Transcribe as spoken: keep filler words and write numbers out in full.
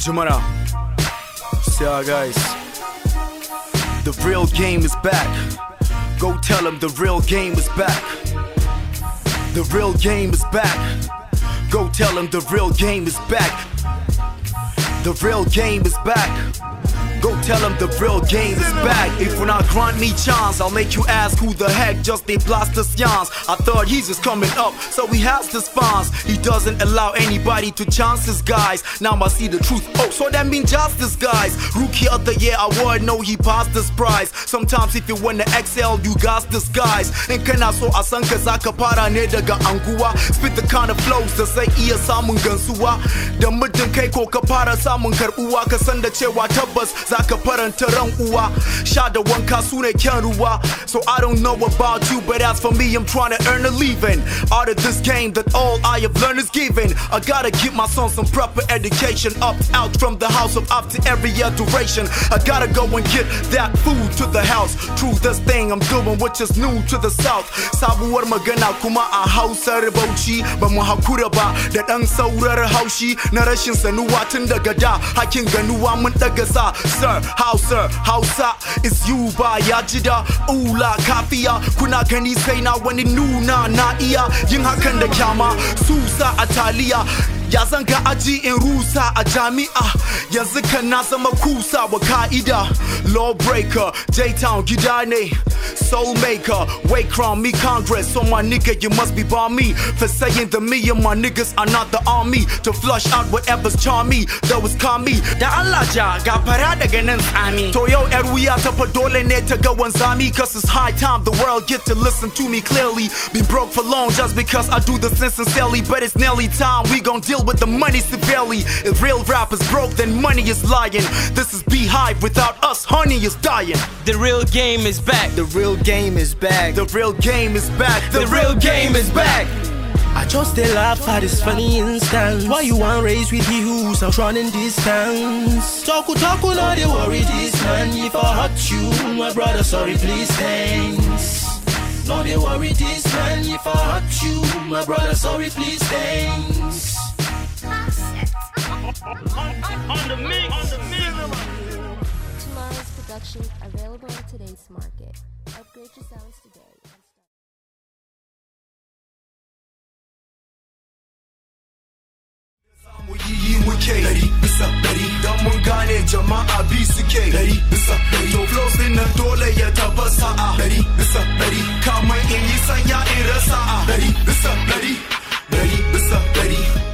Jumana. See ya, guys. The real game is back. Go tell them the real game is back. The real game is back. Go tell them the real game is back. The real game is back. Go tell them the real game is back. If when I grant me chance, I'll make you ask who the heck just they blast us yawns. I thought he's just coming up, so he has the spawns. He doesn't allow anybody to chance his guys. Now I see the truth, oh, so that mean justice, guys. Rookie of the year award, no, he passed this prize. Sometimes if you wanna excel, you got disguise. And can I so asan ka zaka fara ne daga anguwa. Spit the kind of flows da sai iya samun gansuwa. Da muddin kai ko ka fara samun karbuwa, ka san da cewa tabbas zaka faranta ran uwa. Sha da wanka su ne kyan ruwa. So I don't know about you, but as for me, I'm trying to earn a living out of this game that all I have learned is giving. I gotta give my son some proper education. Up, out from the house of after every duration. I gotta go and get that food to the house. Through this thing I'm doing, which is new to the south. Sabuwar magana kuma a Hausar Bauchi. Ba mu hakura ba da dan saurar haushi na rashin sanuwa tun daga da. Hakin ganuwa mun daga sa. Sir, Hausa, Hausa is you ba ya jida ula kafiya. Kuna gani sai na wani nuna na iya yin hakan da kyama. Susa a taliya. Ya zan ga aji in rusa a jami'a. Yanzu kan na zama kusa wa ka'ida. Lawbreaker, J-Town gida ne. Soul maker, way crown me Congress. So my nigga, you must be by me for saying that me and my niggas are not the army to flush out whatever's charm me. That was calm me. Da Allah ja ga fara daga nan tsami. To yau yar wuya ta fa dole ne ta ga wanzami. Cause it's high time the world get to listen to me clearly. Been broke for long just because I do this sincerely. But it's nearly time we gon' deal with the money severely. If real rap is broke, then money is lying. This is Beehive, without us, honey is dying. The real game is back. The real game is back. The real game is back. The real game is back. I just they laugh at this funny instance. Why you want race with he who's out running distance? Talku talku, no they worry this man. If I hurt you, my brother, sorry please thanks. No they worry this man. If I hurt you, my brother, sorry please thanks. On the mix, on the mix. Tomorrow's production available in today's market. Upgrade your sounds today. Yi muke dari bisa dari dan mun gane jama'a bi suke dari bisa dari to flows din nan dole ya taba sa'a dari bisa dari kamar in yi sanya in rasa dari bisa dari dari bisa dari